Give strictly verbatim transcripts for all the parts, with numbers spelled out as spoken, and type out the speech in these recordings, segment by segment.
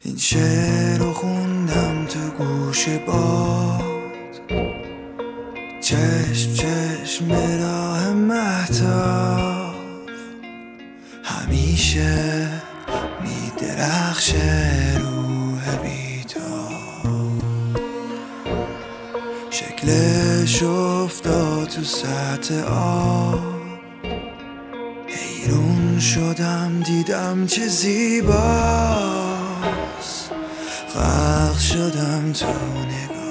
این شعر رو خوندم تو گوش باد، چشم چشم راه مهتاب همیشه میدرخشه روح بیتاب، شکلش افتاد تو سطح آب، حیرون شدم دیدم چه زیباست، غرق شدم تو نگاه.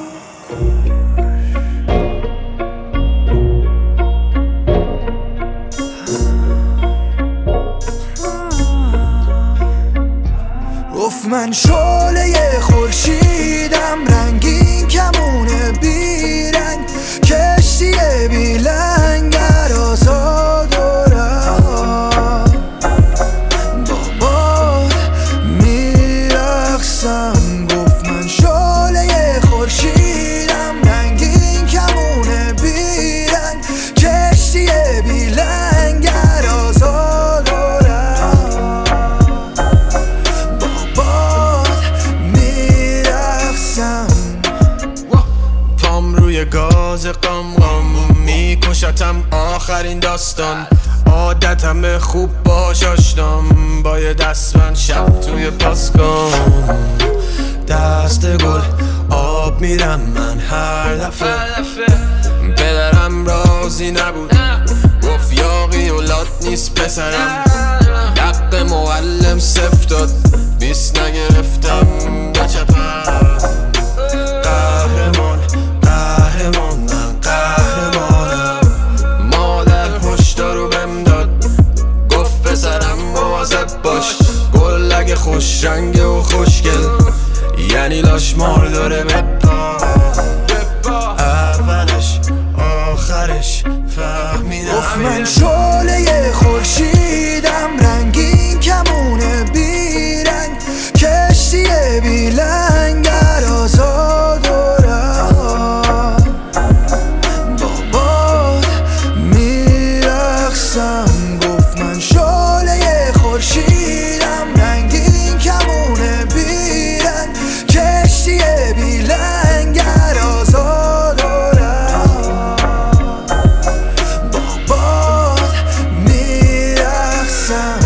گفت من شعله خورشیدم، رنگین کمونه بیرنگ، کشتی بی لنگر آزاد و رها، با باد میرقصم. گفت من شعله خورشیدم، رنگین کمونه بیرنگ، کشتی بی لنگر آزاد و رها، با باد میرقصم. پام روی گاز قم قم میکشتم آخرین داستان، عادتم خوب باش آشنام، با یه دستبند شب توی پاسکام، دست گل آب میرم من هر دفعه. پدرم راضی نبود، گفت یاقی اولاد نیست پسرم، دق معلم صفر داد، بیست نگرفتم بچپم. قهرمان قهرمان من قهرمانم، مادر هشدارو بهم داد، گفت پسرم مواظب باش، گل اگه خوش رنگه و خوشگل یعنی لاشمار داره بپا. اولش آخرش فهمیدم. گفت من شعله خورشیدم، رنگین کمونه بیرنگ، کشتی بی لنگر آزاد و رها، با باد میرقصم. گفت من شعله خورشیدم، رنگین کمونه بیرنگ، کشتی بی لنگر آزاد و رها، با باد میرقصم.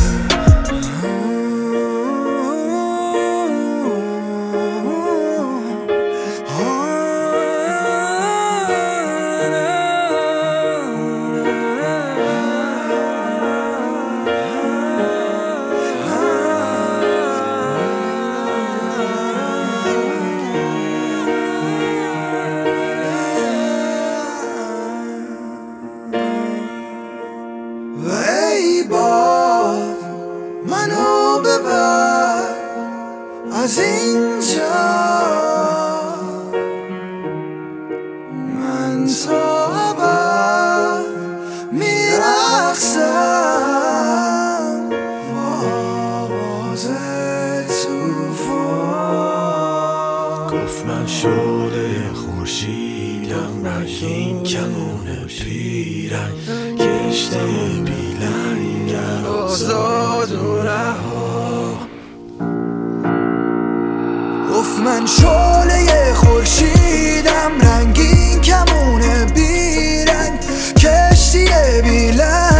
و ای باد منو ببر از اینجا، من تا ابد میرقصم با آواز توفان. گفت من شعله خورشیدم، رنگین کمونه پیرنگ، کشتی بی لنگر آزاد و رها. گفت من شعله خورشیدم، رنگین کمونه بیرنگ، کشتی بی لنگر